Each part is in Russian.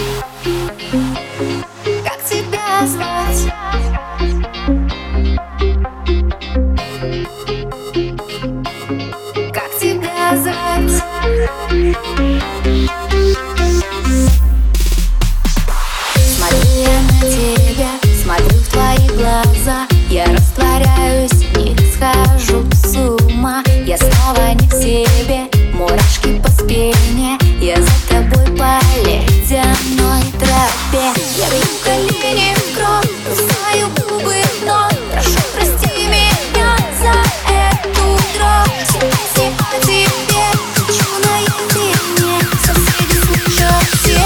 Как тебя звать? Как тебя звать? Смотрю я на тебя, смотрю в твои глаза. Я растворяюсь, в них схожу с ума. Я снова не в себе, мурашки по спине. Я за тобой по ледяной тропе. Я бью колени в кровь, кусаю губы вновь. Прошу, прости меня за эту дрожь. Все песни о тебе, хочу наедине. Соседи слышат все.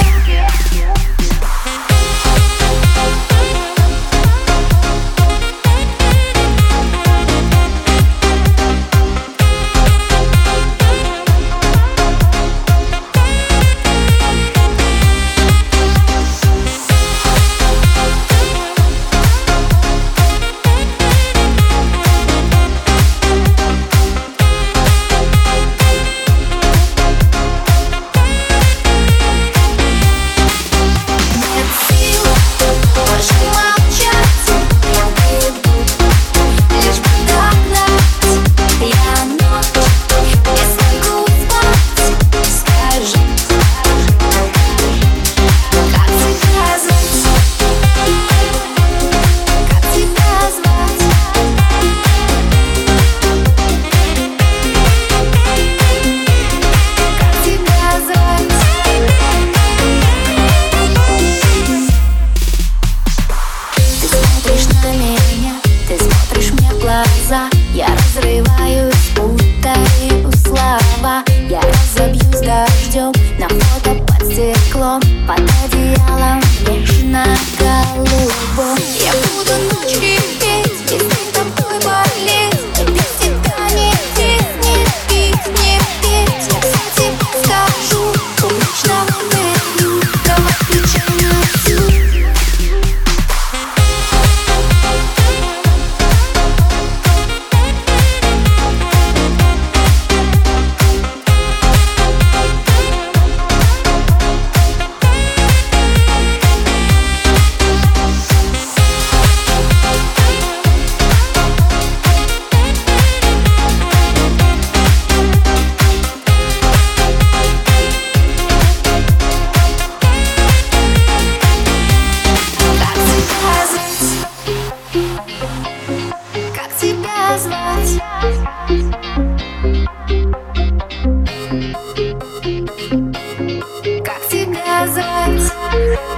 Я разрываюсь, путаю слова. Я разобьюсь дождем на фото под стеклом, под одеялом нежно-голубым. Я буду ночью петь, весь день тобой болеть. И без тебя не здесь, не пить, не петь. Я все тебе скажу, публично выверну. Давай включай на всю. Как тебя звать? Как тебя звать?